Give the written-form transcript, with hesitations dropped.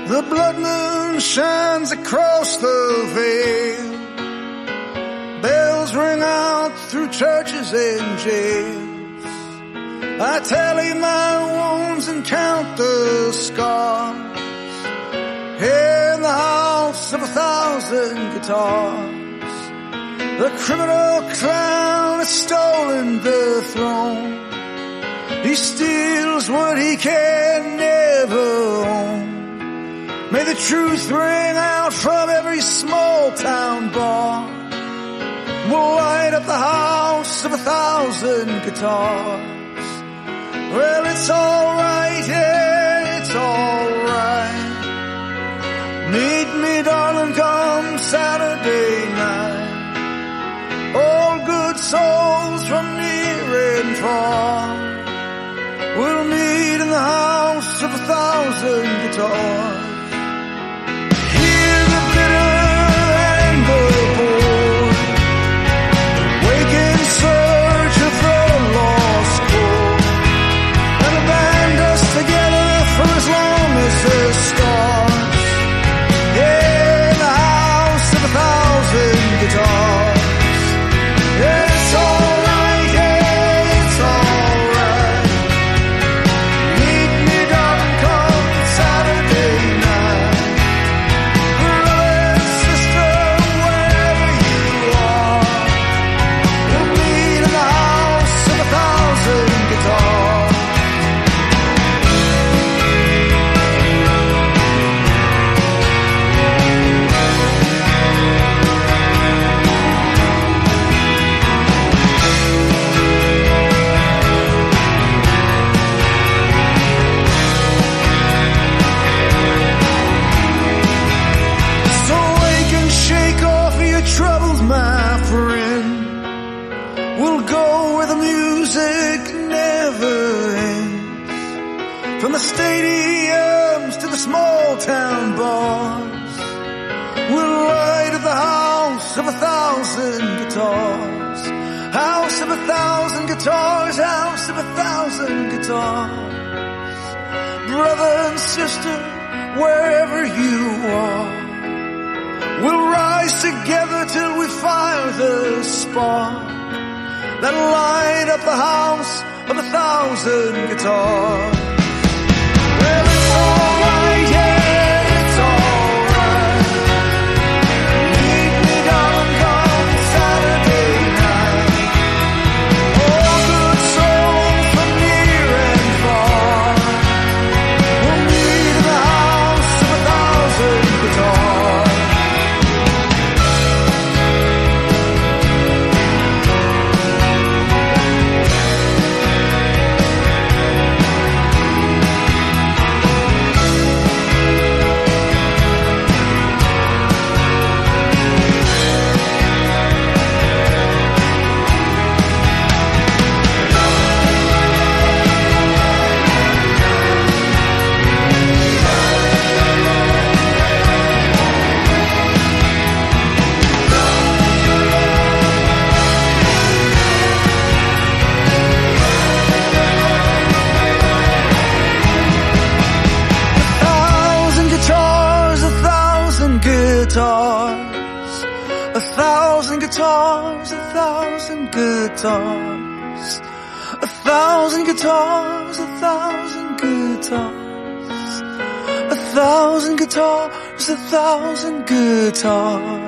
The blood moon shines across the veil. Bells ring out through churches and jails. I tally my wounds and count the scars. In the house of 1,000 guitars, the criminal clown has stolen the throne. He steals what he can never own. May the truth ring out from every small town bar. We'll light up the house of 1,000 guitars. Well, it's alright, yeah, it's alright. Meet me, darling, come Saturday night. All good souls from near and far. We'll meet in the house of 1,000 guitars. Hear the bitter and the bored, wake in search of the lost chord, and band us together for as long as there's stars. Yeah, in the house of 1,000 guitars. Yeah, it's alright, yeah, it's alright. Meet me, darling, come Saturday night. Brother and sister, wherever you are, we'll meet in the house of 1,000 guitars. So wake and shake off your troubles, my friend. We'll go where the music never ends. From the stadiums to the small town bars, we'll light up the house of 1,000 guitars. House of 1,000 guitars, house of 1,000 guitars. Brother and sister, wherever you are, we'll rise together till we fire the spark that'll light up the house of 1,000 guitars. Well, it's alright, yeah, it's alright. Meet me, darling, come Saturday night. All good souls from near and far. We'll meet in the house of 1,000 guitars. A thousand guitars, 1,000 guitars. A thousand guitars, 1,000 guitars. A thousand guitars, 1,000 guitars.